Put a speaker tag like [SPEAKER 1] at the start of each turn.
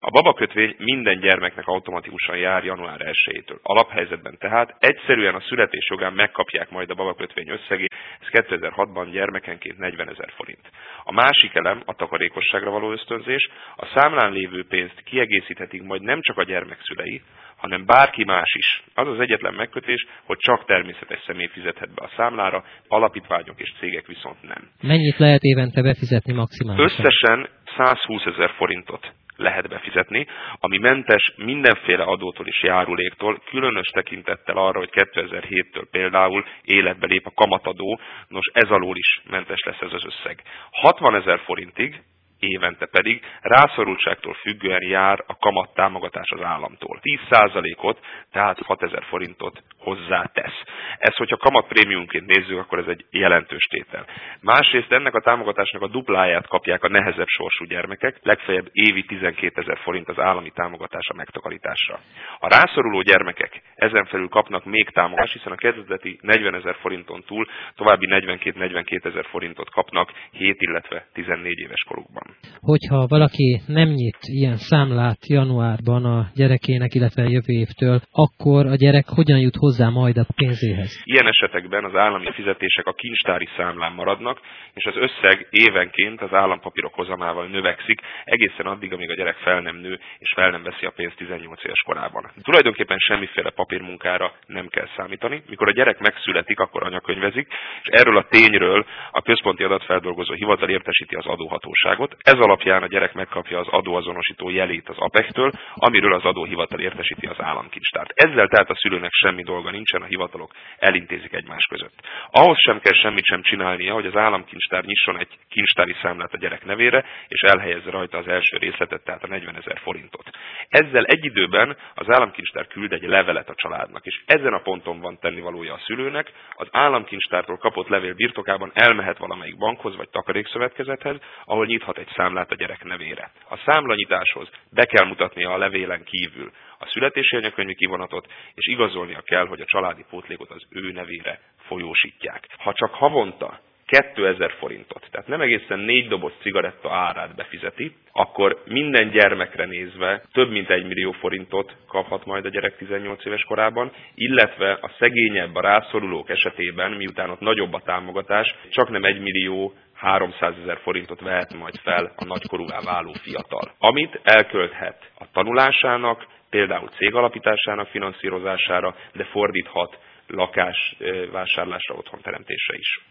[SPEAKER 1] A babakötvény minden gyermeknek automatikusan jár január 1-től. Alaphelyzetben tehát egyszerűen a születés jogán megkapják majd a babakötvény összegét, ez 2006-ban gyermekenként 40 000 forint. A másik elem a takarékosságra való ösztönzés, a számlán lévő pénzt kiegészíthetik majd nem csak a gyermek szülei, hanem bárki más is. Az az egyetlen megkötés, hogy csak természetes személy fizethet be a számlára, alapítványok és cégek viszont nem.
[SPEAKER 2] Mennyit lehet évente befizetni maximálisan?
[SPEAKER 1] Összesen 120 000 forintot lehet befizetni, ami mentes mindenféle adótól és járuléktól, különös tekintettel arra, hogy 2007-től például életbe lép a kamatadó, nos ez alól is mentes lesz ez az összeg. 60 000 forintig évente pedig rászorultságtól függően jár a kamattámogatás az államtól. 10%-ot, tehát 6 000 forintot hozzátesz. Ez, hogyha kamatprémiumként nézzük, akkor ez egy jelentős tétel. Másrészt ennek a támogatásnak a dupláját kapják a nehezebb sorsú gyermekek, legfeljebb évi 12 000 forint az állami támogatás a megtakarításra. A rászoruló gyermekek ezen felül kapnak még támogatást, hiszen a kezdeti 40 000 forinton túl további 42 000 forintot kapnak 7, illetve 14 éves korukban.
[SPEAKER 2] Hogyha valaki nem nyit ilyen számlát januárban a gyerekének, illetve jövő évtől, akkor a gyerek hogyan jut hozzá majd a pénzéhez?
[SPEAKER 1] Ilyen esetekben az állami fizetések a kincstári számlán maradnak, és az összeg évenként az állampapírok hozamával növekszik, egészen addig, amíg a gyerek fel nem nő, és fel nem veszi a pénzt 18 éves korában. Tulajdonképpen semmiféle papírmunkára nem kell számítani. Mikor a gyerek megszületik, akkor anyakönyvezik, és erről a tényről a Központi Adatfeldolgozó Hivatal értesíti az adóhatóságot. Ez alapján a gyerek megkapja az adóazonosító jelét az APEC-től, amiről az adóhivatal értesíti az államkincstárt. Ezzel tehát a szülőnek semmi dolga nincsen, a hivatalok elintézik egymás között. Ahhoz sem kell semmit sem csinálnia, hogy az államkincstár nyisson egy kincstári számlát a gyerek nevére, és elhelyezze rajta az első részletet, tehát a 40 000 forintot. Ezzel egy időben az államkincstár küld egy levelet a családnak, és ezen a ponton van tennivalója a szülőnek, az államkincstártól kapott levél birtokában elmehet valamelyik bankhoz vagy takarékszövetkezethez, ahol nyithat egy számlát a gyerek nevére. A számlanyitáshoz be kell mutatnia a levélen kívül a születési anyakönyvi kivonatot, és igazolnia kell, hogy a családi pótlékot az ő nevére folyósítják. Ha csak havonta 2000 forintot, tehát nem egészen 4 doboz cigaretta árát befizeti, akkor minden gyermekre nézve több mint 1 millió forintot kaphat majd a gyerek 18 éves korában, illetve a szegényebb, a rászorulók esetében, miután ott nagyobb a támogatás, csak nem 1 millió 300 000 forintot vehet majd fel a nagykorúvá váló fiatal, amit elkölthet a tanulásának, például cég alapításának finanszírozására, de fordíthat lakás vásárlásra, otthonteremtésre is.